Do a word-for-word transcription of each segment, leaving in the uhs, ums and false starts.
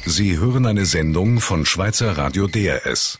Sie hören eine Sendung von Schweizer Radio D R S.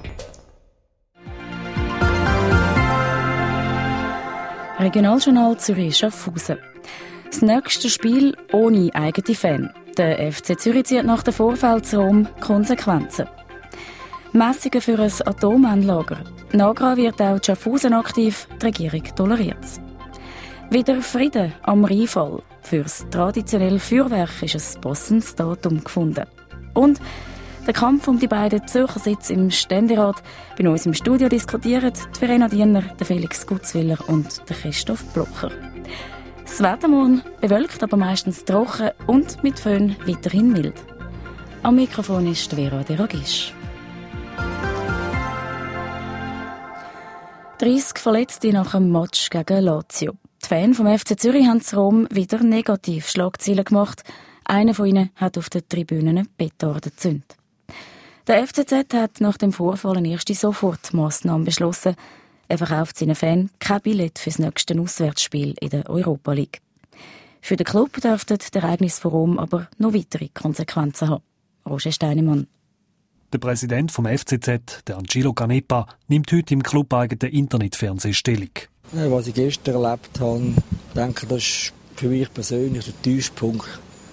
Regionaljournal Zürich-Schaffhausen. Das nächste Spiel ohne eigene Fan. Der F C Zürich zieht nach dem Vorfall zu Rom Konsequenzen. Messungen für ein Atomendlager. Nagra wird auch in Schaffhausen aktiv, die Regierung toleriert es. Wieder Frieden am Rheinfall. Für das traditionelle Feuerwerk ist ein passendes Datum gefunden. Und der Kampf um die beiden Zürcher Sitze im Ständerat. Bei uns im Studio diskutieren die Verena Diener, der Felix Gutzwiller und der Christoph Blocher. Das Wetter morgen bewölkt, aber meistens trocken und mit Föhn weiterhin mild. Am Mikrofon ist Vera Deragisch. dreissig Verletzte nach einem Match gegen Lazio. Die Fans vom F C Zürich haben in Rom wieder negativ Schlagzeilen gemacht. Einer von ihnen hat auf den Tribünen eine Petarde gezündet. Der F C Z hat nach dem Vorfall eine erste Sofortmaßnahme beschlossen. Er verkauft seinen Fans kein Billett für das nächste Auswärtsspiel in der Europa League. Für den Club dürften die Ereignisse von Rom aber noch weitere Konsequenzen haben. Roger Steinemann. Der Präsident vom F C Z, der Angelo Canepa, nimmt heute im clubeigenen Internetfernsehen Stellung. Ja, was ich gestern erlebt habe, denke, das ist für mich persönlich der Tiefpunkt.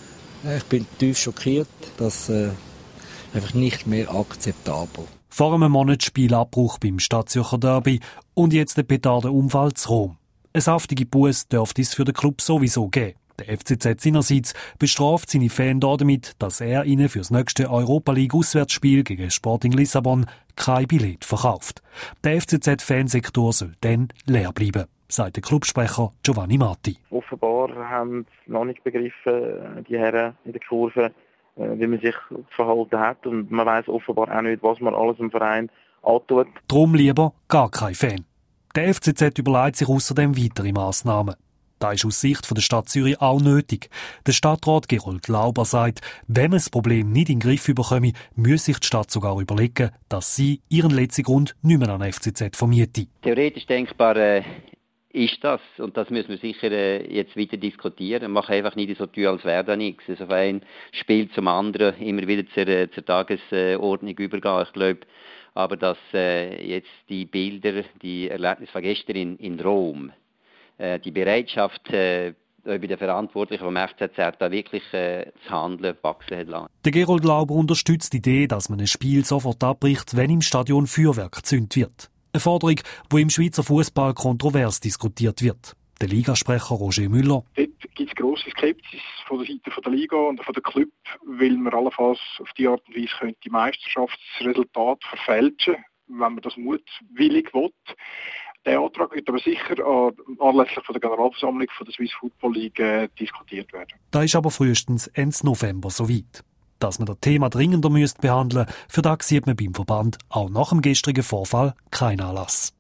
Ich bin tief schockiert, das äh, einfach nicht mehr akzeptabel. Vor einem Monat Spielabbruch beim Stadtzürcher Derby und jetzt der Petardenunfall zu Rom. Eine saftige Busse dürfte es für den Club sowieso geben. Der F C Z seinerseits bestraft seine Fans damit, dass er ihnen für das nächste Europa League Auswärtsspiel gegen Sporting Lissabon kein Billett verkauft. Der F C Z-Fansektor soll dann leer bleiben, sagt der Clubsprecher Giovanni Matti. Offenbar haben sie noch nicht begriffen, die Herren in der Kurve, wie man sich verhalten hat. Und man weiss offenbar auch nicht, was man alles im Verein antut. Drum lieber gar kein Fan. Der F C Z überlegt sich außerdem weitere Massnahmen. Das ist aus Sicht der Stadt Zürich auch nötig. Der Stadtrat Gerold Lauber sagt, wenn man das Problem nicht in den Griff bekomme, müsse sich die Stadt sogar überlegen, dass sie ihren letzten Grund nicht mehr an F C Z vermiete. Theoretisch denkbar äh, ist das, und das müssen wir sicher äh, jetzt weiter diskutieren. Mach einfach nicht so tun, als wäre da nichts. Also ein Spiel zum anderen immer wieder zur, äh, zur Tagesordnung übergehen. Ich glaube, aber dass äh, jetzt die Bilder, die Erlebnisse von gestern in, in Rom, die Bereitschaft äh, bei den Verantwortlichen vom F C Z da wirklich äh, zu handeln wachsen hat lassen. Der Gerold Lauber unterstützt die Idee, dass man ein Spiel sofort abbricht, wenn im Stadion Feuerwerk gezündet wird. Eine Forderung, die im Schweizer Fußball kontrovers diskutiert wird. Der Ligasprecher Roger Müller. Dort gibt es grosse Skepsis von der Seite der Liga und von der Club, weil man allenfalls auf die Art und Weise könnte die Meisterschaftsresultate verfälschen, wenn man das mutwillig will. Der Antrag wird aber sicher anlässlich von der Generalversammlung von der Swiss Football League äh, diskutiert werden. Da ist aber frühestens Ende November soweit. Dass man das Thema dringender müsste behandeln, für das sieht man beim Verband auch nach dem gestrigen Vorfall keinen Anlass.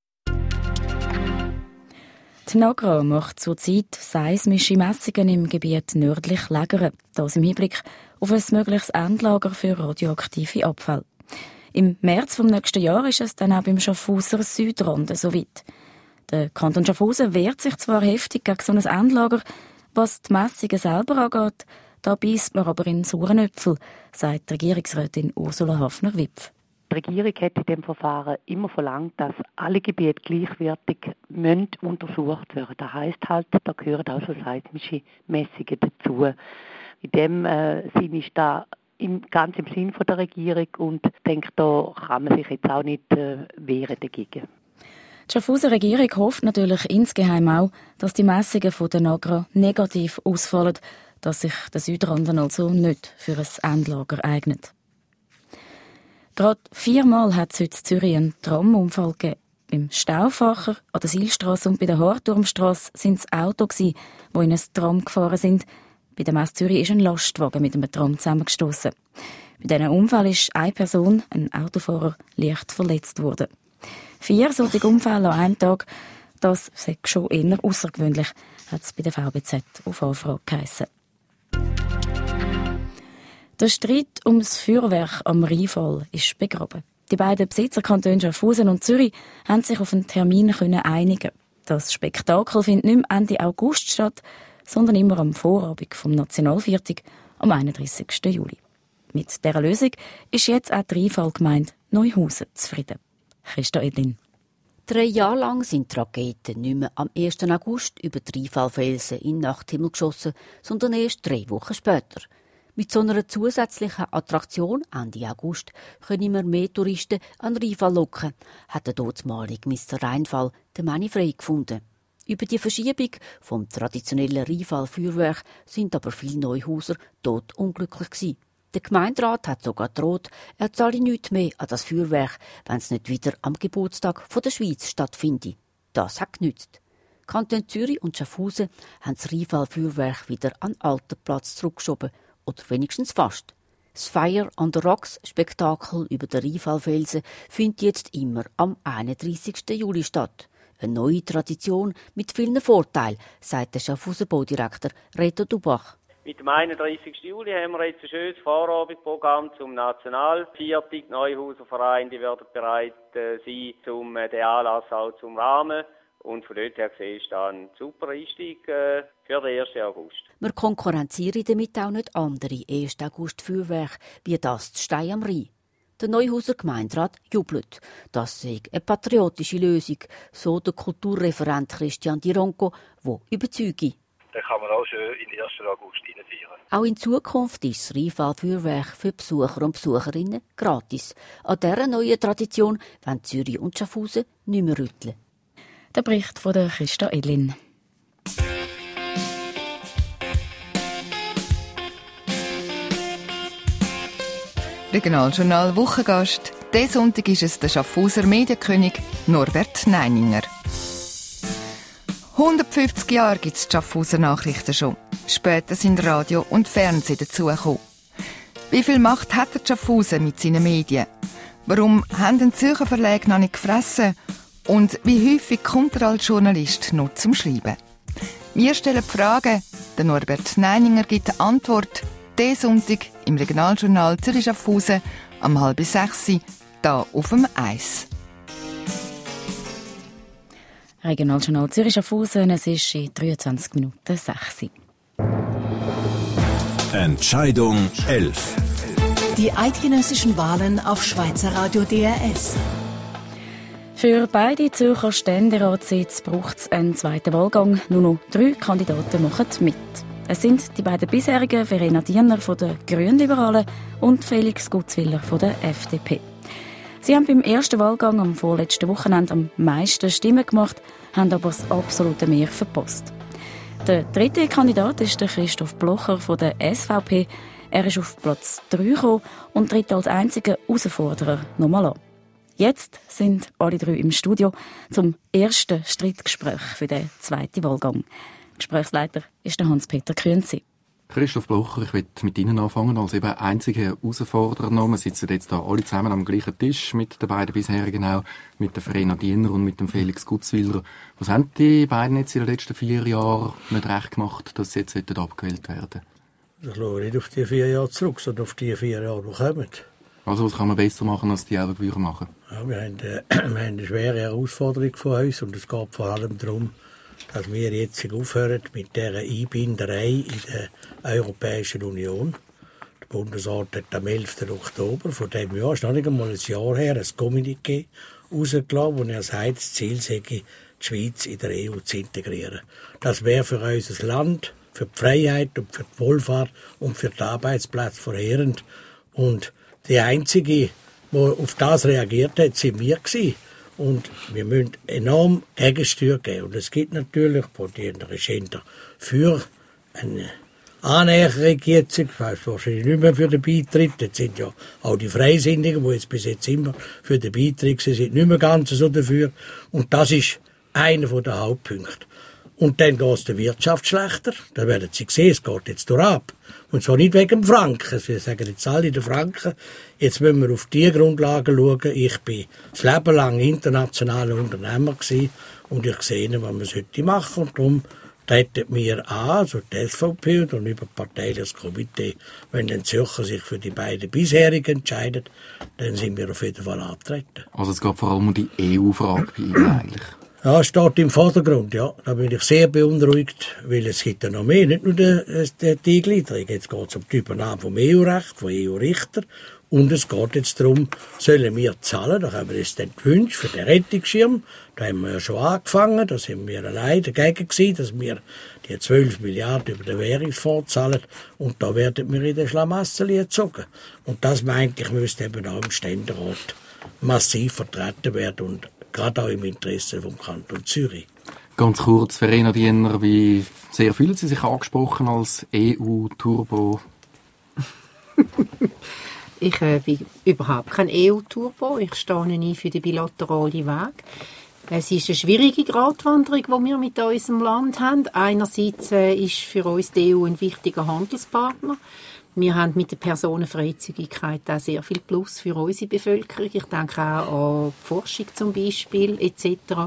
Die Nagra macht zurzeit seismische Messungen im Gebiet nördlich Lägere, das im Hinblick auf ein mögliches Endlager für radioaktive Abfälle. Im März vom nächsten Jahr ist es dann auch beim Schaffhauser Südrand soweit. Der Kanton Schaffhausen wehrt sich zwar heftig gegen so ein Endlager, was die Messungen selber angeht, da beisst man aber in sauren Äpfel, sagt die Regierungsrätin Ursula Hafner-Wipf. Die Regierung hat in diesem Verfahren immer verlangt, dass alle Gebiete gleichwertig untersucht werden. Das heisst halt, da gehören auch so seismische Messungen dazu. In dem äh, Sinn ist da Im, ganz im Sinn von der Regierung und ich denke, da kann man sich jetzt auch nicht äh, wehren dagegen. Die Schaffhauser Regierung hofft natürlich insgeheim auch, dass die Messungen von der Nagra negativ ausfallen, dass sich der Südrand also nicht für ein Endlager eignet. Gerade viermal hat es heute in Zürich einen Tramunfall gegeben. Beim Stauffacher, an der Silstrasse und bei der Harturmstrasse waren es Autos, die in ein Tram gefahren sind. Bei der Messe Zürich ist ein Lastwagen mit einem Tram zusammengestossen. Bei diesem Unfall ist eine Person, ein Autofahrer, leicht verletzt worden. Vier solche Unfälle an einem Tag, das sei schon eher außergewöhnlich, hat es bei der V B Z auf Anfrage geheissen. Der Streit um das Feuerwerk am Rheinfall ist begraben. Die beiden Besitzerkantone Schaffhausen und Zürich haben sich auf einen Termin einigen. Das Spektakel findet nicht mehr Ende August statt, sondern immer am Vorabend vom Nationalviertag am einunddreissigsten Juli. Mit dieser Lösung ist jetzt auch die Rheinfallgemeinde Neuhausen zufrieden. Christa Edlin. Drei Jahre lang sind die Raketen nicht mehr am ersten August über die Rheinfallfelsen in den Nachthimmel geschossen, sondern erst drei Wochen später. Mit so einer zusätzlichen Attraktion Ende August können wir mehr Touristen an den Rheinfall locken, hat der dortmalige Mister Rheinfall, der Manni Frey, gefunden. Über die Verschiebung vom traditionellen Rheinfall-Feuerwerk sind aber viele Neuhauser tot unglücklich gewesen. Der Gemeinderat hat sogar gedroht, er zahle nichts mehr an das Feuerwerk, wenn es nicht wieder am Geburtstag der Schweiz stattfindet. Das hat genützt. Kanton Zürich und Schaffhausen haben das Rheinfall-Feuerwerk wieder an den alten Platz zurückgeschoben, oder wenigstens fast. Das Fire on the Rocks Spektakel über den Rheinfallfelsen findet jetzt immer am einunddreissigsten Juli statt. Eine neue Tradition mit vielen Vorteilen, sagt der Schaffhauser Baudirektor Reto Dubach. Mit dem einunddreissigsten Juli haben wir jetzt ein schönes Vorabendprogramm zum Nationalviertag. Die Neuhauser Vereine die werden bereit äh, sein, um äh, den Anlass auch zu rahmen. Und von dort her gesehen ist das ein super Einstieg äh, für den ersten August. Wir konkurrenzieren damit auch nicht andere ersten August-Feuerwerke, wie das zu Stein am Rhein. Der Neuhauser Gemeinderat jubelt. Das sei eine patriotische Lösung, so der Kulturreferent Christian Di Ronco, der überzeugt. Dann kann man auch schön in den ersten August reinfeiern. Auch in Zukunft ist das Rheinfall-Feuerwerk für Besucher und Besucherinnen gratis. An dieser neuen Tradition wollen Zürich und Schaffhausen nicht mehr rütteln. Der Bericht von der Christa Edlin. Regionaljournal Wochengast. Diesen Sonntag ist es der Schaffhauser Medienkönig Norbert Neininger. hundertfünfzig Jahre gibt es die Schaffhauser Nachrichten schon. Später sind Radio und Fernsehen dazugekommen. Wie viel Macht hat der Schaffhausen mit seinen Medien? Warum haben den Zürcher Verlage noch nicht gefressen? Und wie häufig kommt er als Journalist noch zum Schreiben? Wir stellen Fragen, der Norbert Neininger gibt eine Antwort. Diesen Sonntag im Regionaljournal Zürich Schaffhausen am halb sechs, hier auf dem Eis. Regionaljournal Zürich Schaffhausen, es ist in dreiundzwanzig Minuten sechs. Entscheidung elf. Die eidgenössischen Wahlen auf Schweizer Radio D R S. Für beide Zürcher Ständeratssitze braucht es einen zweiten Wahlgang. Nur noch drei Kandidaten machen mit. Es sind die beiden bisherigen Verena Diener von den Grünliberalen und Felix Gutzwiller von der F D P. Sie haben beim ersten Wahlgang am vorletzten Wochenende am meisten Stimmen gemacht, haben aber das absolute Mehr verpasst. Der dritte Kandidat ist der Christoph Blocher von der S V P. Er ist auf Platz drei gekommen und tritt als einziger Herausforderer nochmal an. Jetzt sind alle drei im Studio zum ersten Streitgespräch für den zweiten Wahlgang. Gesprächsleiter ist der Hans-Peter Künzi. Christoph Blocher, ich will mit Ihnen anfangen, als eben einziger Herausforderer noch. Wir sitzen jetzt da alle zusammen am gleichen Tisch mit den beiden bisherigen auch, mit der Verena Diener und mit dem Felix Gutzwiller. Was haben die beiden jetzt in den letzten vier Jahren nicht recht gemacht, dass sie jetzt abgewählt werden? Ich schaue nicht auf die vier Jahre zurück, sondern auf die vier Jahre, die kommen. Also was kann man besser machen, als die auch machen? Ja, wir, haben, äh, wir haben eine schwere Herausforderung vor uns und es geht vor allem darum, dass wir jetzt aufhören mit dieser Einbinderei in der Europäischen Union. Der Bundesrat hat am elften Oktober von diesem Jahr, ist noch nicht einmal ein Jahr her, ein Kommuniqué rausgelassen, wo er sagt, das Ziel sei, die Schweiz in der E U zu integrieren. Das wäre für unser Land, für die Freiheit und für die Wohlfahrt und für die Arbeitsplätze verheerend. Und die Einzige, die auf das reagiert hat, sind wir gewesen. Und wir müssen enorm Gegensteuer geben. Und es gibt natürlich von den Regenten für eine Annäherung jetzt, ich weiss wahrscheinlich nicht mehr für den Beitritt. Jetzt sind ja auch die Freisinnigen, die jetzt bis jetzt immer für den Beitritt sind, sind nicht mehr ganz so dafür. Und das ist einer der Hauptpunkte. Und dann geht es der Wirtschaft schlechter. Da werden Sie sehen, es geht jetzt durchab. Und zwar nicht wegen dem Franken. Wir sagen jetzt alle den Franken. Jetzt müssen wir auf die Grundlagen schauen. Ich bin das Leben lang internationaler Unternehmer gewesen und ich sehe, was man sollte machen. Und darum treten wir an, also die S V P und über parteiliches Komitee. Wenn den Zürcher sich für die beiden bisherigen entscheidet, dann sind wir auf jeden Fall antreten. Also es geht vor allem um die E U-Frage bei Ihnen eigentlich? Ja, es steht im Vordergrund, ja. Da bin ich sehr beunruhigt, weil es gibt ja noch mehr, nicht nur die, die, die Eingliederung. Jetzt geht es um die Übernahme vom E U-Recht, von E U-Richter. Und es geht jetzt darum, sollen wir zahlen, da haben wir jetzt den Wunsch für den Rettungsschirm. Da haben wir ja schon angefangen, da sind wir allein dagegen gewesen, dass wir die zwölf Milliarden über den Währungsfonds zahlen. Und da werden wir in den Schlamassel gezogen. Und das meinte ich, müsste eben auch im Ständerat massiv vertreten werden und gerade auch im Interesse vom Kanton Zürich. Ganz kurz, Verena Diener, wie sehr fühlen Sie sich angesprochen als E U-Turbo? Ich äh, bin überhaupt kein E U-Turbo. Ich stehe nicht für den bilateralen Weg. Es ist eine schwierige Gratwanderung, die wir mit unserem Land haben. Einerseits äh, ist für uns die E U ein wichtiger Handelspartner. Wir haben mit der Personenfreizügigkeit auch sehr viel Plus für unsere Bevölkerung. Ich denke auch an die Forschung zum Beispiel et cetera.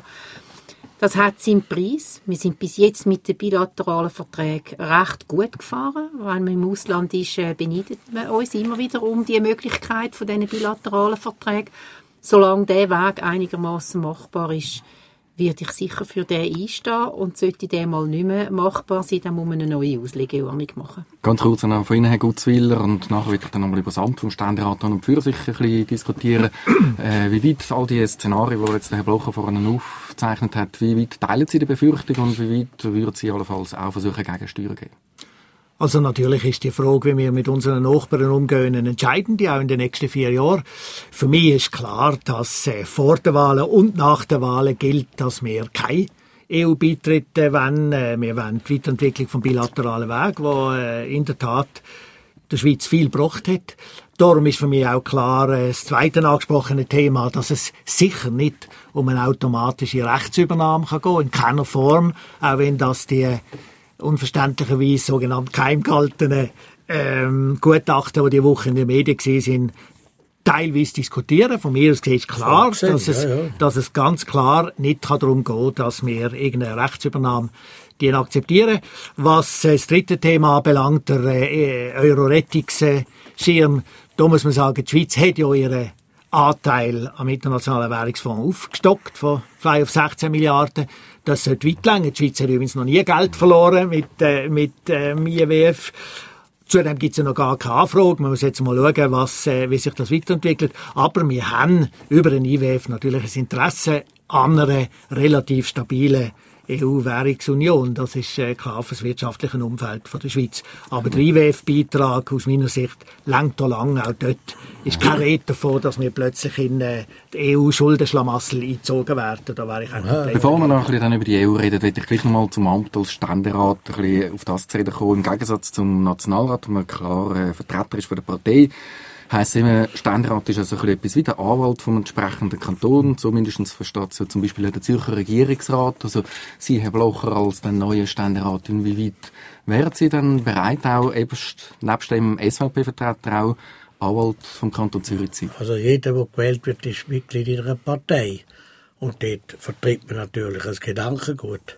Das hat seinen Preis. Wir sind bis jetzt mit den bilateralen Verträgen recht gut gefahren. Wenn man im Ausland ist, beneidet man uns immer wieder um die Möglichkeit von diesen bilateralen Verträgen. Solange dieser Weg einigermaßen machbar ist, werde ich sicher für den einstehen. Und sollte der mal nicht mehr machbar sein, dann muss man eine neue Auslegeordnung machen. Ganz kurz noch von Ihnen, Herr Gutzwiller, und nachher würde ich dann nochmal über das Amt vom Ständerat und für sich ein bisschen diskutieren. äh, wie weit all die Szenarien, die jetzt der Herr Blocher vorhin aufgezeichnet hat, wie weit teilen Sie die Befürchtung und wie weit würden Sie allenfalls auch versuchen, Gegensteuer geben? Also natürlich ist die Frage, wie wir mit unseren Nachbarn umgehen, eine entscheidende, auch in den nächsten vier Jahren. Für mich ist klar, dass äh, vor den Wahlen und nach den Wahlen gilt, dass wir keine E U-Beitritt wollen. Äh, wir wollen die Weiterentwicklung vom bilateralen Weg, wo äh, in der Tat der Schweiz viel gebracht hat. Darum ist für mich auch klar, äh, das zweite angesprochene Thema, dass es sicher nicht um eine automatische Rechtsübernahme kann gehen, in keiner Form, auch wenn das die unverständlicherweise sogenannt geheimgehaltene ähm, Gutachten, die diese Woche in den Medien waren, teilweise diskutieren. Von mir aus gesehen ist klar, dass, es, ja, ja. dass es ganz klar nicht darum geht, dass wir irgendeine Rechtsübernahme die akzeptieren. Was äh, das dritte Thema anbelangt, der äh, Euro-Rettungsschirm, da muss man sagen, die Schweiz hat ja ihren Anteil am Internationalen Währungsfonds aufgestockt von zwei auf sechzehn Milliarden. Das sollte weit länger. Die Schweiz hat übrigens noch nie Geld verloren mit, äh, mit ähm, I W F. Zudem gibt es ja noch gar keine Anfrage. Man muss jetzt mal schauen, was, äh, wie sich das weiterentwickelt. Aber wir haben über den I W F natürlich ein Interesse an einer relativ stabilen E U-Währungsunion. Das ist äh, klar für das wirtschaftliche Umfeld von der Schweiz. Aber der I W F-Beitrag aus meiner Sicht langt da lang. Auch dort ist kein Rede davon, dass wir plötzlich in äh, die E U-Schuldenschlamassel eingezogen werden. Da wäre ich auch ja. Bevor wir noch ein bisschen dann über die E U reden, möchte ich gleich noch mal zum Amt als Ständerat ein bisschen auf das zu reden kommen. Im Gegensatz zum Nationalrat, wo man klar äh, Vertreter ist von der Partei, heisst immer, Ständerat ist also etwas wie der Anwalt vom entsprechenden Kanton, zumindest versteht es ja zum Beispiel der Zürcher Regierungsrat. Also Sie, Herr Blocher, als der neue Ständerat, inwieweit wären Sie dann bereit, auch nebst, nebst dem S V P-Vertreter auch Anwalt vom Kanton Zürich zu sein? Also jeder, der gewählt wird, ist Mitglied in einer Partei. Und dort vertritt man natürlich ein Gedankengut.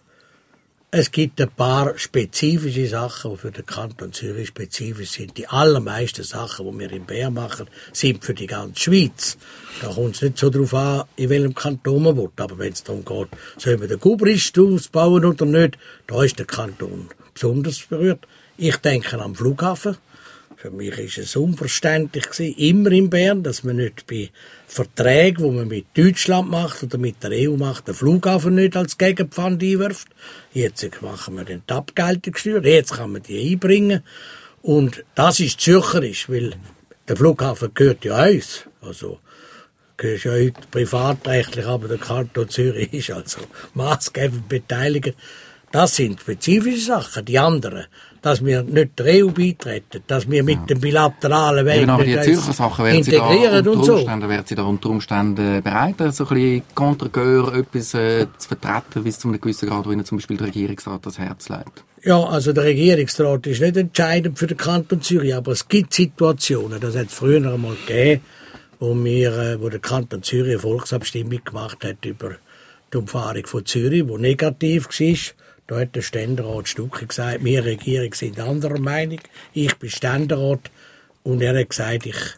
Es gibt ein paar spezifische Sachen, die für den Kanton Zürich spezifisch sind. Die allermeisten Sachen, die wir in Bern machen, sind für die ganze Schweiz. Da kommt es nicht so darauf an, in welchem Kanton man will. Aber wenn es darum geht, sollen wir den Gubrist ausbauen oder nicht, da ist der Kanton besonders berührt. Ich denke am Flughafen. Für mich ist es unverständlich gewesen, immer in Bern, dass man nicht bei Verträgen, die man mit Deutschland macht oder mit der E U macht, den Flughafen nicht als Gegenpfand einwirft. Jetzt machen wir den die Abgeltungssteuer, jetzt kann man die einbringen. Und das ist zürcherisch, weil der Flughafen gehört ja uns. Also, gehört ja heute privatrechtlich, aber der Kanton Zürich ist also maßgebend beteiligt. Das sind spezifische Sachen. Die anderen, dass wir nicht der E U beitreten, dass wir mit ja. dem bilateralen Weg Eben, aber die Zürcher Sachen werden Sie da unter und so. Umständen, werden Sie da unter Umständen bereit, so ein bisschen Contregeur etwas äh, zu vertreten, bis zu einem gewissen Grad, wo Ihnen zum Beispiel der Regierungsrat das Herz legt? Ja, also der Regierungsrat ist nicht entscheidend für den Kanton Zürich, aber es gibt Situationen, das hat es früher einmal gegeben, wo, wir, äh, wo der Kanton Zürich eine Volksabstimmung gemacht hat über die Umfahrung von Zürich, wo negativ war. Da hat der Ständerat Stucki gesagt, wir Regierung sind anderer Meinung, ich bin Ständerat und er hat gesagt, ich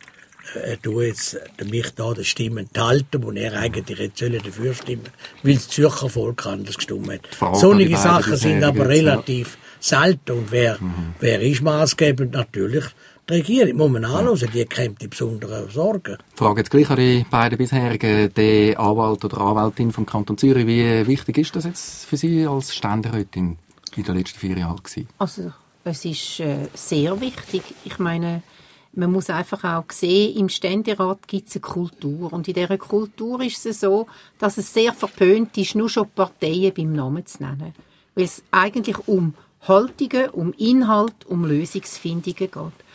äh, du jetzt mich da der Stimme enthalten, wo er eigentlich jetzt soll dafür stimmen, weil das Zürcher Volk anders gestimmt hat. Solche Sachen sind aber relativ selten. Und wer, mhm. wer ist maßgebend? Natürlich die Regierung. Muss man anhören, die kennt die besonderen Sorgen. Ich frage jetzt gleich an die beiden bisherigen, die Anwalt oder Anwältin vom Kanton Zürich. Wie wichtig ist das jetzt für Sie als Ständerätin in den letzten vier Jahren gewesen? Also, es ist äh, sehr wichtig. Ich meine, man muss einfach auch sehen, im Ständerat gibt es eine Kultur. Und in dieser Kultur ist es so, dass es sehr verpönt ist, nur schon Parteien beim Namen zu nennen. Weil es eigentlich um Haltungen, um Inhalt, um Lösungsfindungen geht.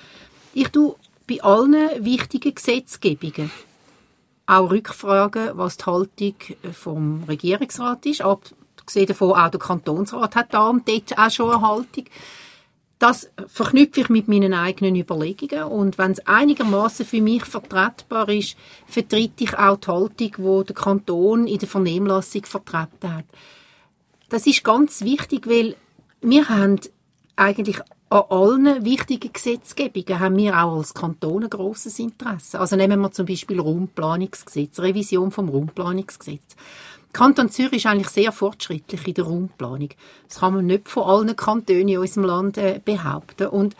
Ich tue bei allen wichtigen Gesetzgebungen auch Rückfragen, was die Haltung vom Regierungsrat ist. Abgesehen davon, auch der Kantonsrat hat da und dort auch schon eine Haltung. Das verknüpfe ich mit meinen eigenen Überlegungen. Und wenn es einigermaßen für mich vertretbar ist, vertrete ich auch die Haltung, die der Kanton in der Vernehmlassung vertreten hat. Das ist ganz wichtig, weil wir haben eigentlich an allen wichtigen Gesetzgebungen haben wir auch als Kanton ein grosses Interesse. Also nehmen wir zum Beispiel Raumplanungsgesetz, Revision vom Raumplanungsgesetz. Der Kanton Zürich ist eigentlich sehr fortschrittlich in der Raumplanung. Das kann man nicht von allen Kantonen in unserem Land äh, behaupten. Und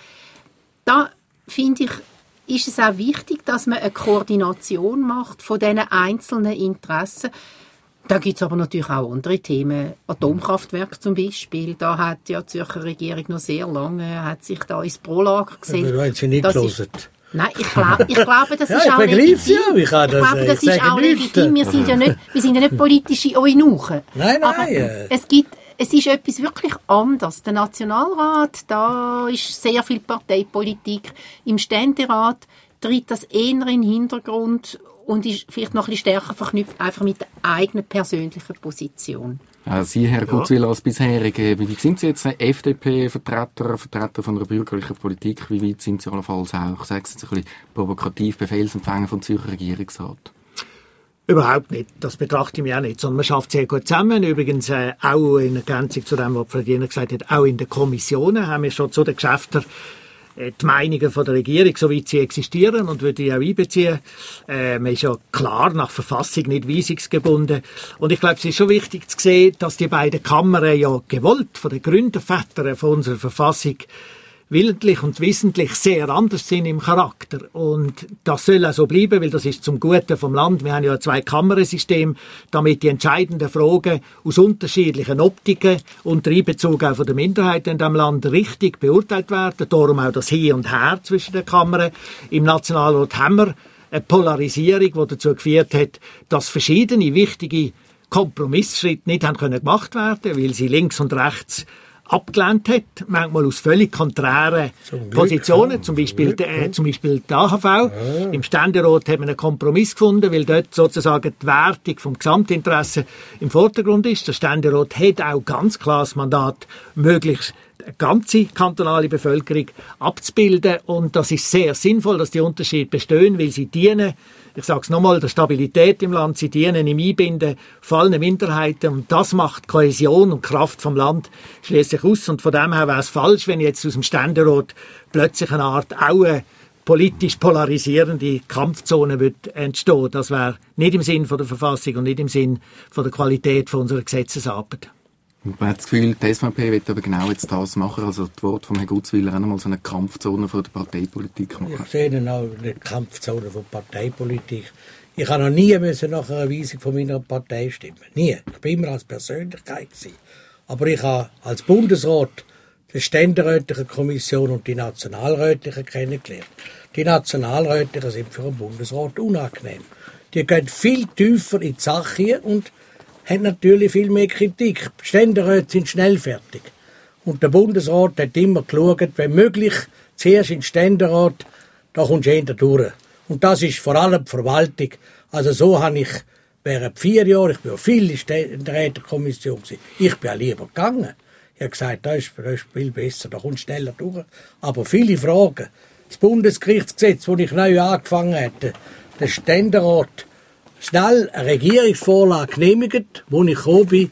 da finde ich, ist es auch wichtig, dass man eine Koordination macht von diesen einzelnen Interessen. Da gibt es aber natürlich auch andere Themen. Atomkraftwerk zum Beispiel. Da hat ja die Zürcher Regierung noch sehr lange hat sich da ins Pro-Lager gesetzt. Aber haben Sie nicht gelesen? Nein, ich, glaub, ich glaube, das ja, ist auch legitim. Ja, ich, ich glaube, das ist auch legitim. Wir sind ja nicht, wir sind ja nicht politische Eunuchen. Nein, nein. Aber es gibt, es ist etwas wirklich anderes. Der Nationalrat, da ist sehr viel Parteipolitik. Im Ständerat tritt das eher in den Hintergrund und ist vielleicht noch ein bisschen stärker verknüpft einfach mit der eigenen persönlichen Position. Ja, Sie, Herr Gutzwiller, als bisherige, wie weit sind Sie jetzt F D P-Vertreter, Vertreter von einer bürgerlichen Politik? Wie weit sind Sie allenfalls auch, ich sage es jetzt ein bisschen provokativ, Befehlsempfänger vom Zürcher Regierungsrat? Überhaupt nicht. Das betrachte ich mich auch nicht. Sondern man schafft sehr gut zusammen. Übrigens auch in Ergänzung zu dem, was Frau Diener gesagt hat, auch in den Kommissionen haben wir schon zu den Geschäften die Meinungen von der Regierung, soweit sie existieren, und würde ich auch einbeziehen. Äh, man ist ja klar nach Verfassung nicht weisungsgebunden. Und ich glaube, es ist schon wichtig zu sehen, dass die beiden Kammern ja gewollt von den Gründervätern von unserer Verfassung willentlich und wissentlich sehr anders sind im Charakter. Und das soll auch so bleiben, weil das ist zum Guten vom Land. Wir haben ja ein Zwei-Kammern-System, damit die entscheidenden Fragen aus unterschiedlichen Optiken unter Einbezug auch von der Minderheit in diesem Land richtig beurteilt werden. Darum auch das Hin und Her zwischen den Kammern. Im Nationalrat haben wir eine Polarisierung, die dazu geführt hat, dass verschiedene wichtige Kompromissschritte nicht haben können gemacht werden, weil sie links und rechts abgelehnt hat, manchmal aus völlig konträren Positionen, zum Beispiel, äh, zum Beispiel die A H V. Ja. Im Ständerat hat man einen Kompromiss gefunden, weil dort sozusagen die Wertung vom Gesamtinteresse im Vordergrund ist. Der Ständerat hat auch ganz klar das Mandat, möglichst die ganze kantonale Bevölkerung abzubilden, und das ist sehr sinnvoll, dass die Unterschiede bestehen, weil sie dienen, ich sage es nochmal, der Stabilität im Land, sie dienen im Einbinden von allen Minderheiten, und das macht Kohäsion und Kraft vom Land schließlich aus. Und von dem her wäre es falsch, wenn jetzt aus dem Ständerat plötzlich eine Art auch eine politisch polarisierende Kampfzone wird entstehen. Das wäre nicht im Sinn von der Verfassung und nicht im Sinn von der Qualität von unserer Gesetzesarbeit. Man hat das Gefühl, die S V P will aber genau jetzt das machen, also das Wort von Herrn Gutzwiller auch einmal so eine Kampfzone von der Parteipolitik machen. Ich sehe dann auch eine Kampfzone von Parteipolitik. Ich habe noch nie müssen nach einer Weisung von meiner Partei stimmen. Nie. Ich bin immer als Persönlichkeit gewesen. Aber ich habe als Bundesrat die ständerätliche Kommission und die nationalrätliche kennengelernt. Die nationalrätlichen sind für einen Bundesrat unangenehm. Die gehen viel tiefer in die Sache und haben natürlich viel mehr Kritik. Die Ständeräte sind schnell fertig. Und der Bundesrat hat immer geschaut, wenn möglich, zuerst in den Ständerat, da kommst du eher durch. Und das ist vor allem die Verwaltung. Also so habe ich während vier Jahren, ich war viel in der Rätekommission, ich bin auch lieber gegangen. Ich habe gesagt, das ist, das ist viel besser, da kommst du schneller durch. Aber viele Fragen. Das Bundesgerichtsgesetz, das ich neu angefangen hatte, der Ständerat schnell eine Regierungsvorlage genehmigt, wo ich gekommen bin,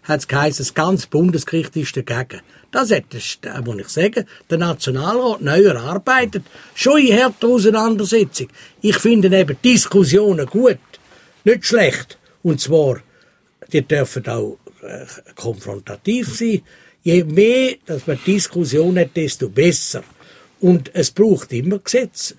hat es geheißen, das ganze Bundesgericht ist dagegen. Das hat, das muss ich sagen, der Nationalrat neu erarbeitet. Schon in härter Auseinandersetzung. Ich finde eben Diskussionen gut, nicht schlecht. Und zwar, die dürfen auch äh, konfrontativ sein. Je mehr, dass man Diskussion hat, desto besser. Und es braucht immer Gesetze.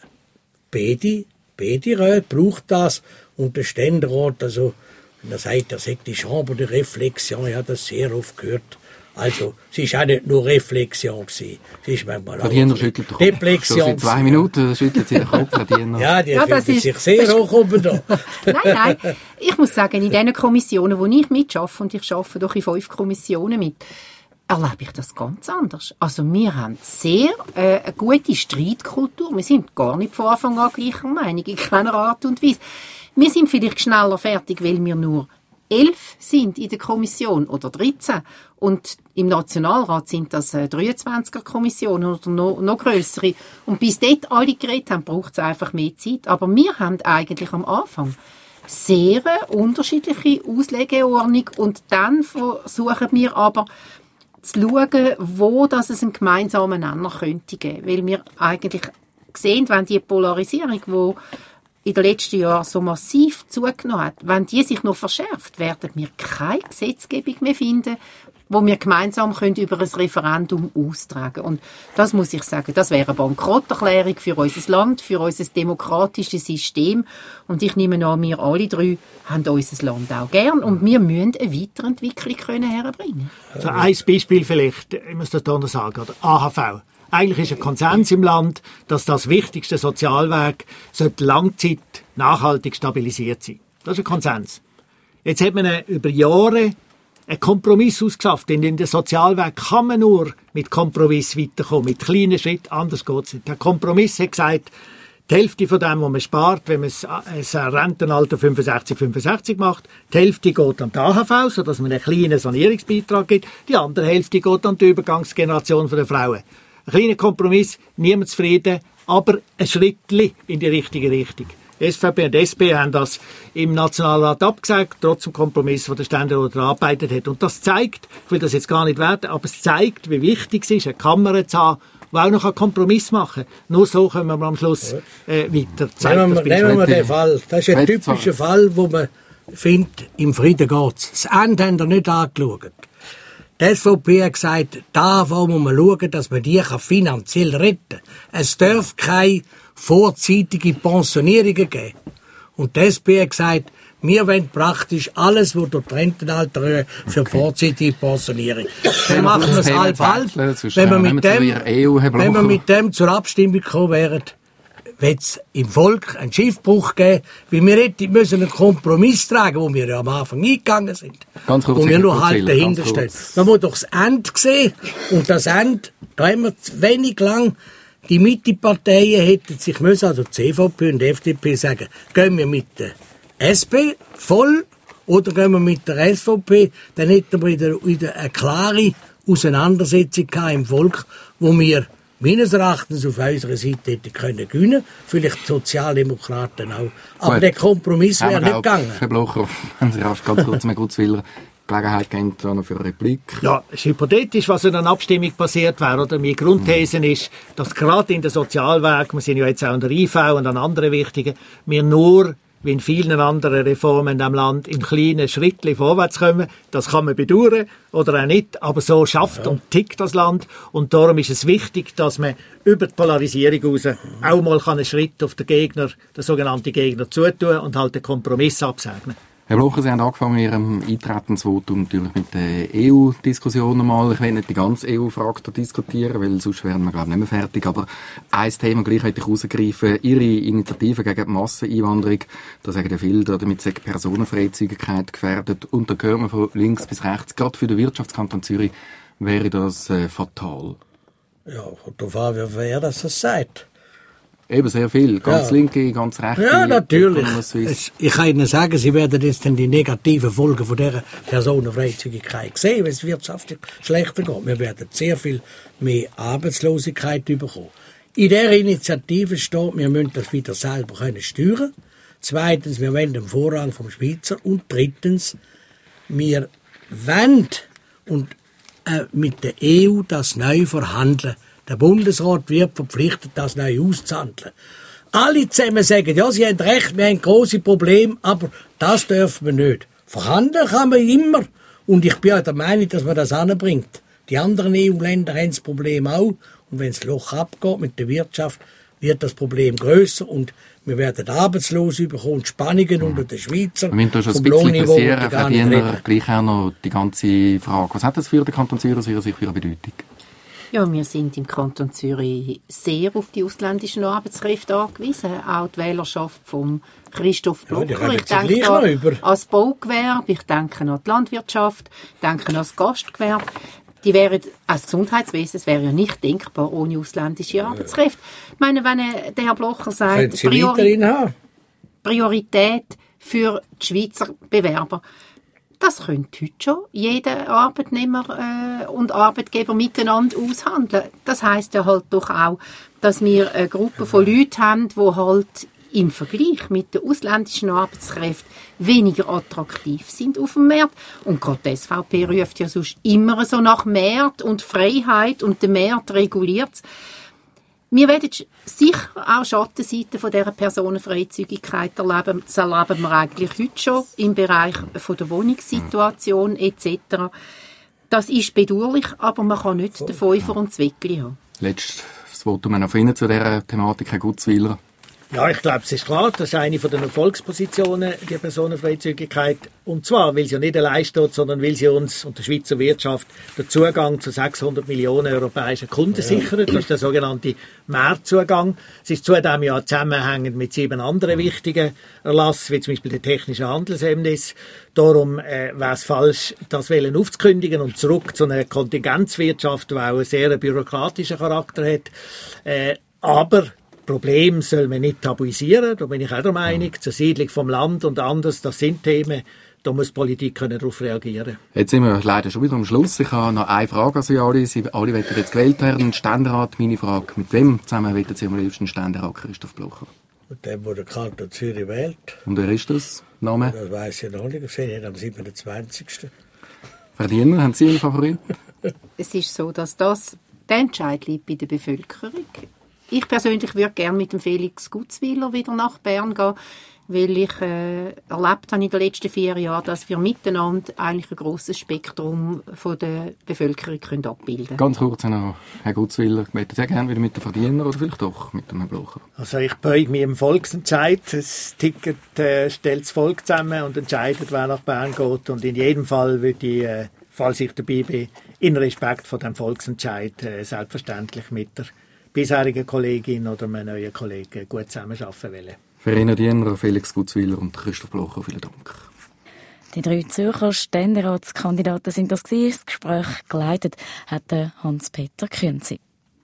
Beide, beide Räte braucht das. Und der Ständerat, also, wenn er sagt, er sagt die Chambre de Réflexion, ich habe das sehr oft gehört. Also, es war auch nicht nur Reflexion gewesen. Es ist manchmal auch Deflexion. Schon seit zwei Minuten schüttelt sie den Kopf, Herr Diener. Ja, die ja, fühlt sich sehr hoch oben da. Nein, nein. Ich muss sagen, in den Kommissionen, wo ich mitarbeite, und ich arbeite doch in fünf Kommissionen mit, erlebe ich das ganz anders. Also, wir haben sehr äh, eine gute Streitkultur. Wir sind gar nicht von Anfang an gleicher Meinung, in keiner Art und Weise. Wir sind vielleicht schneller fertig, weil wir nur elf sind in der Kommission oder dreizehn. Und im Nationalrat sind das äh, dreiundzwanziger Kommissionen oder noch, noch grössere. Und bis dort alle geredet haben, braucht es einfach mehr Zeit. Aber wir haben eigentlich am Anfang sehr unterschiedliche Auslegeordnung und dann versuchen wir aber zu schauen, wo das es einen gemeinsamen Nenner könnte geben. Weil wir eigentlich sehen, wenn die Polarisierung, die in den letzten Jahren so massiv zugenommen hat, wenn die sich noch verschärft, werden wir keine Gesetzgebung mehr finden, wo wir gemeinsam können über ein Referendum austragen. Und das muss ich sagen, das wäre eine Bankrotterklärung für unser Land, für unser demokratisches System. Und ich nehme an, wir alle drei haben unser Land auch gern und wir müssen eine Weiterentwicklung können herbringen. Also ein Beispiel vielleicht, ich muss das hier noch sagen, oder A H V. Eigentlich ist ein Konsens im Land, dass das wichtigste Sozialwerk sollte Langzeit nachhaltig stabilisiert sein. Das ist ein Konsens. Jetzt hat man über Jahre einen Kompromiss ausgeschafft, denn in den Sozialwerk kann man nur mit Kompromiss weiterkommen, mit kleinen Schritten, anders geht es nicht. Der Kompromiss hat gesagt, die Hälfte von dem, was man spart, wenn man das Rentenalter fünfundsechzig fünfundsechzig macht, die Hälfte geht an die A H V, sodass man einen kleinen Sanierungsbeitrag gibt, die andere Hälfte geht an die Übergangsgeneration der Frauen. Ein kleiner Kompromiss, niemand zufrieden, aber ein Schrittli in die richtige Richtung. S V P und S P haben das im Nationalrat abgesagt, trotz dem Kompromiss, den der Ständerat erarbeitet hat. Und das zeigt, ich will das jetzt gar nicht werten, aber es zeigt, wie wichtig es ist, eine Kammer zu haben, die auch noch einen Kompromiss machen kann. Nur so können wir am Schluss äh, weiter zeigen. Nehmen wir, nehmen wir den Fall. Das ist ein typischer Fall, wo man findet, im Frieden geht's. Das Ende haben wir nicht angeschaut. Die S V P hat gesagt, da muss man schauen, dass man die finanziell retten kann. Es darf keine vorzeitige Pensionierungen geben. Und die S P hat gesagt, wir wollen praktisch alles, was durch das Rentenalter okay. für vorzeitige Pensionierung. Wir machen das halb halb. Wenn wir mit dem, wenn wir mit dem zur Abstimmung kommen wären, wird es im Volk einen Schiffbruch geben, weil wir hätten müssen einen Kompromiss tragen, wo wir ja am Anfang eingegangen sind. Ganz kurz, und wir nur halt dahinter stehen. Man muss doch das Ende sehen. Und das Ende, da haben wir zu wenig lang, die Mitteparteien hätten sich müssen, also die C V P und die F D P, sagen, gehen wir mit der S P voll oder gehen wir mit der S V P, dann hätten wir wieder, wieder eine klare Auseinandersetzung gehabt im Volk, wo wir meines Erachtens auf unserer Seite hätten können gewinnen, vielleicht die Sozialdemokraten auch. Aber Gut. der Kompromiss wäre nicht gegangen. Herr Blocher, wenn Sie rasch ganz kurz mehr Gutzwiller Gelegenheit geben für eine Replik. Ja, es ist hypothetisch, was in einer Abstimmung passiert wäre. Oder? Meine Grundthese mhm. ist, dass gerade in den Sozialwerken, wir sind ja jetzt auch an der I V und an anderen wichtigen, wir nur, wie in vielen anderen Reformen in diesem Land, in kleinen Schritten vorwärts kommen. Das kann man bedauern oder auch nicht, aber so schafft ja. und tickt das Land. Und darum ist es wichtig, dass man über die Polarisierung raus auch mal einen Schritt auf den Gegner, den sogenannten Gegner, zutun und halt den Kompromiss absegnen. Herr Blocher, Sie haben angefangen in Ihrem Eintretensvotum natürlich mit der E U-Diskussion nochmal. Ich will nicht die ganze E U-Frage diskutieren, weil sonst wären wir, glaube ich, nicht mehr fertig. Aber ein Thema gleich möchte ich rausgreifen. Ihre Initiative gegen die Masseneinwanderung, da sagen ja viele, damit sei Personenfreizügigkeit gefährdet. Und da hören wir von links bis rechts, gerade für den Wirtschaftskanton Zürich wäre das äh, fatal. Ja, darauf an, wer das sagt. Eben sehr viel. Ganz ja. linke, ganz rechte. Ja, natürlich. Es, ich kann Ihnen sagen, Sie werden jetzt dann die negativen Folgen von dieser Personenfreizügigkeit sehen, wenn es wirtschaftlich schlechter geht. Wir werden sehr viel mehr Arbeitslosigkeit bekommen. In dieser Initiative steht, wir müssen das wieder selber können steuern. Zweitens, wir wollen den Vorrang vom Schweizer. Und drittens, wir wollen und äh, mit der E U das neu verhandeln. Der Bundesrat wird verpflichtet, das neu auszuhandeln. Alle zusammen sagen, ja, sie haben recht, wir haben grosse Probleme, aber das dürfen wir nicht. Verhandeln kann man immer. Und ich bin ja der Meinung, dass man das anbringt. Die anderen E U-Länder haben das Problem auch. Und wenn das Loch abgeht mit der Wirtschaft, wird das Problem grösser und wir werden Arbeitslose bekommen, Spannungen mhm. unter den Schweizern. Wir müssen da schon ein bisschen interessieren, Verdiener, gleich auch noch die ganze Frage. Was hat das für den Kanton Zürich aus Ihrer Sicht für eine Bedeutung? Ja, wir sind im Kanton Zürich sehr auf die ausländischen Arbeitskräfte angewiesen. Auch die Wählerschaft von Christoph Blocher. Ja, ich denke da an das Baugewerbe, ich denke an die Landwirtschaft, ich denke an das Gastgewerbe. Die wären, als Gesundheitswesen, es wäre ja nicht denkbar ohne ausländische Arbeitskräfte. Ich meine, wenn der Herr Blocher sagt, Priori- Priorität für die Schweizer Bewerber, das könnte heute schon jeder Arbeitnehmer äh, und Arbeitgeber miteinander aushandeln. Das heisst ja halt doch auch, dass wir eine Gruppe von Leuten haben, die halt im Vergleich mit den ausländischen Arbeitskräften weniger attraktiv sind auf dem Markt. Und gerade die S V P ruft ja sonst immer so nach Markt und Freiheit und der Markt reguliert es. Wir werden sicher auch Schattenseiten von dieser Personenfreizügigkeit erleben. Das erleben wir eigentlich heute schon im Bereich von der Wohnungssituation et cetera. Das ist bedauerlich, aber man kann nicht den Fünfer und das Weckli haben. Letztes Votum noch von Ihnen zu dieser Thematik, Herr Gutzwiller. Ja, ich glaube, es ist klar, das ist eine von den Erfolgspositionen, die Personenfreizügigkeit. Und zwar, weil sie ja nicht allein steht, sondern weil sie uns und der Schweizer Wirtschaft den Zugang zu sechshundert Millionen europäischen Kunden sichert. Das ist der sogenannte Marktzugang. Es ist zudem ja zusammenhängend mit sieben anderen wichtigen Erlassen, wie zum Beispiel der technische Handelshemmnis. Darum äh, wäre es falsch, das Wollen aufzukündigen und zurück zu einer Kontingenzwirtschaft, die auch einen sehr bürokratischen Charakter hat. Äh, aber Problem soll man nicht tabuisieren, da bin ich auch der Meinung. Zur Siedlung vom Land und anders, das sind Themen, da muss die Politik darauf reagieren. Jetzt sind wir leider schon wieder am Schluss. Ich habe noch eine Frage an Sie alle. Sie alle wollen jetzt gewählt werden, Ständerat. Meine Frage, mit wem zusammen wollen Sie am liebsten Ständerat, Christoph Blocher? Mit dem, der der Kanton Zürich wählt. Und wer ist das? Name? Das weiss ich noch nicht. Das sehe ich am siebenundzwanzigsten Verdiener, haben Sie einen Favorit? Es ist so, dass das der Entscheid liegt bei der Bevölkerung. Ich persönlich würde gerne mit dem Felix Gutzwiller wieder nach Bern gehen, weil ich äh, erlebt habe in den letzten vier Jahren, dass wir miteinander eigentlich ein grosses Spektrum von der Bevölkerung können abbilden können. Ganz kurz noch, Herr Gutzwiller, ich möchte sehr gerne wieder mit den Verdienern oder vielleicht doch mit dem Herrn Blocher. Also ich beuge mich im Volksentscheid. Das Ticket äh, stellt das Volk zusammen und entscheidet, wer nach Bern geht. Und in jedem Fall würde ich, äh, falls ich dabei bin, in Respekt vor dem Volksentscheid äh, selbstverständlich mit der bisherigen Kollegin oder meinen neuen Kollegen gut zusammenarbeiten wollen. Verena Diener, Felix Gutzwiller und Christoph Blocher, vielen Dank. Die drei Zürcher Ständeratskandidaten sind das gewesen. Das Gespräch geleitet hat Hans-Peter Künzi.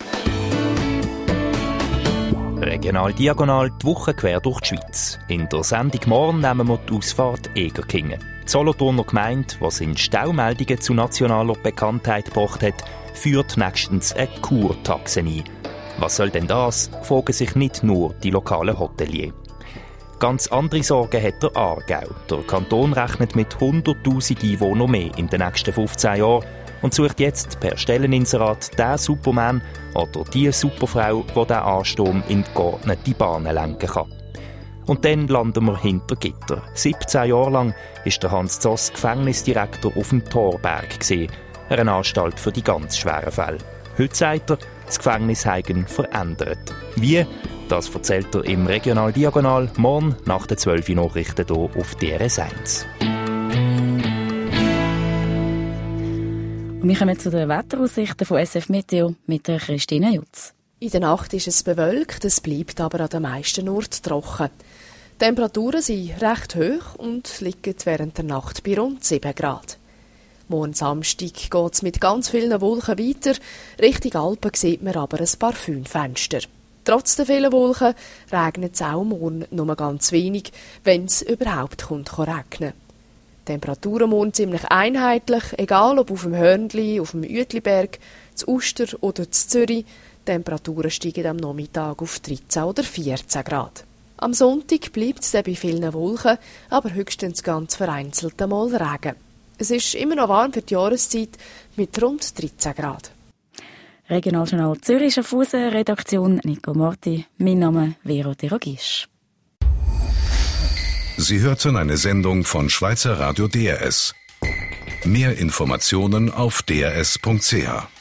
Regional Diagonal, die Woche quer durch die Schweiz. In der Sendung morgen nehmen wir die Ausfahrt Egerkingen. Die Solothurner Gemeinde, die in Staumeldungen zu nationaler Bekanntheit gebracht hat, führt nächstens eine Kurtaxe ein. Was soll denn das, fragen sich nicht nur die lokalen Hoteliers. Ganz andere Sorgen hat der Aargau. Der Kanton rechnet mit hunderttausend Einwohnern mehr in den nächsten fünfzehn Jahren und sucht jetzt per Stelleninserat den Superman oder die Superfrau, die den Ansturm in geordnete Bahnen lenken kann. Und dann landen wir hinter Gitter. siebzehn Jahre lang war der Hans Zoss Gefängnisdirektor auf dem Thorberg, eine Anstalt für die ganz schweren Fälle. Heute sagt er, das Gefängnis habe verändert. Wie? Das erzählt er im Regional Diagonal morgen nach den zwölf Uhr Nachrichten hier auf D R S eins. Und wir kommen zu den Wetteraussichten von S F Meteo mit der Christine Jutz. In der Nacht ist es bewölkt, es bleibt aber an den meisten Orten trocken. Die Temperaturen sind recht hoch und liegen während der Nacht bei rund sieben Grad. Morgen Samstag geht es mit ganz vielen Wolken weiter. Richtung Alpen sieht man aber ein paar Föhnfenster. Trotz der vielen Wolken regnet es auch morgen nur ganz wenig, wenn es überhaupt kommt, kann regnen. Die Temperaturen morgen ziemlich einheitlich, egal ob auf dem Hörnli, auf dem Uetliberg, zu Uster oder zu Zürich. Die Temperaturen steigen am Nachmittag auf dreizehn oder vierzehn Grad. Am Sonntag bleibt es bei vielen Wolken, aber höchstens ganz vereinzelt einmal Regen. Es ist immer noch warm für die Jahreszeit mit rund dreizehn Grad. Regionaljournal Zürich Schaffhausen, Redaktion Nico Morti. Mein Name Vero Derogisch. Sie hörten eine Sendung von Schweizer Radio D R S. Mehr Informationen auf d r s punkt c h.